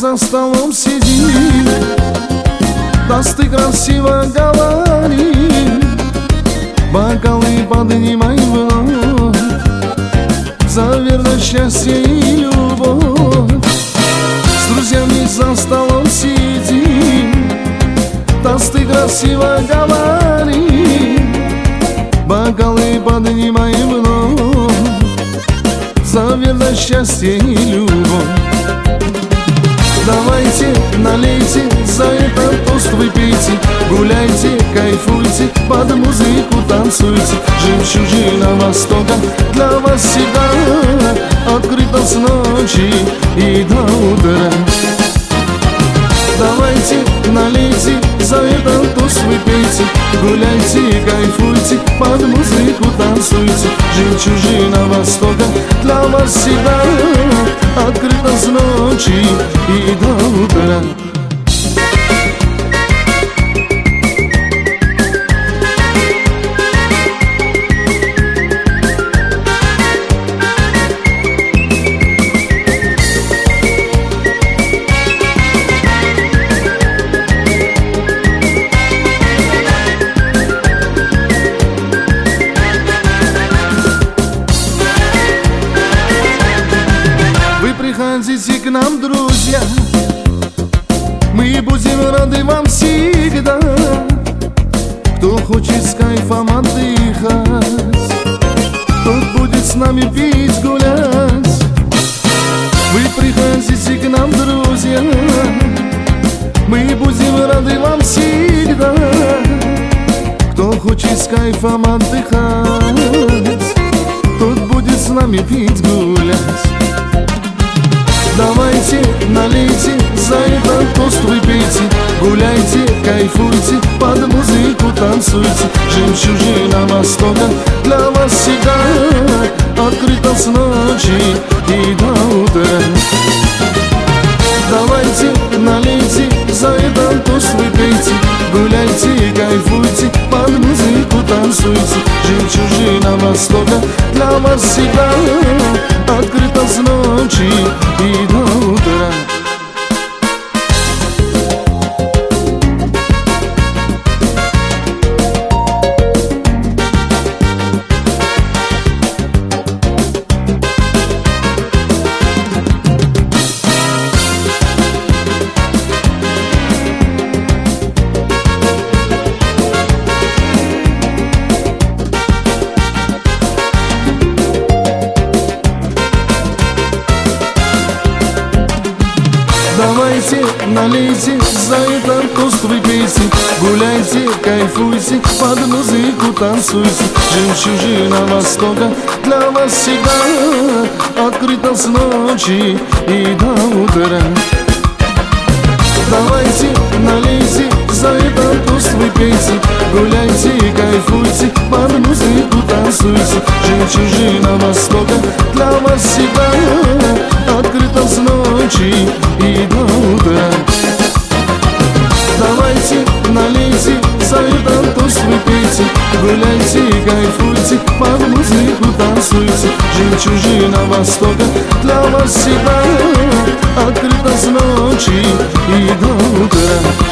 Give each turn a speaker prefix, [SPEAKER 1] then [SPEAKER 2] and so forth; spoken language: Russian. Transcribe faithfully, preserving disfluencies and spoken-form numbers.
[SPEAKER 1] за столом сидим, тосты красиво говорим, бокалы поднимай вновь за верность, счастье и любовь. С друзьями за столом сидим, тосты красиво говорим, бокалы поднимаем вновь за верность, счастье и любовь. Давайте, налейте, за этот тост выпейте, гуляйте, кайфуйте, под музыку танцуйте. Жемчужина Востока для вас всегда открыта с ночи и до утра. Давайте, налейте, за этот тост выпейте, гуляйте, кайфуйте, под музыку танцуйте. Жемчужина Востока для вас всегда открыта с ночи и до утра. Приходите к нам, друзья, мы будем рады вам всегда. Кто хочет с кайфом отдыхать, тот будет с нами пить, гулять. Вы приходите к нам, друзья, мы будем рады вам всегда. Кто хочет с кайфом отдыхать, тот будет с нами пить, гулять. Давайте, налейте, за этот тост выпейте, гуляйте, кайфуйте, под музыку танцуйте. Жемчужина Востока для вас всегда открыта с ночи и до утра. Давайте, налейте, за этот тост выпейте, гуляйте, кайфуйте, под музыку танцуйте. Жемчужина Востока для вас всегда открыта с ночи и до утра. Давайте, налейте, за этот тост выпейте, гуляйте, кайфуйте, под музыку танцуйте. Жемчужина Востока для вас всегда открыта с ночи и до утра. Давайте, налейте, за этот тост выпейте, гуляйте, кайфуйте, под музыку танцуйте. Жемчужина Востока для вас всегда открыта с ночи и до утра. Давайте, налейте, за этот тост выпейте, гуляйте, кайфуйте, под музыку танцуйте. Жемчужина Востока для вас всегда открыта с ночи и до утра.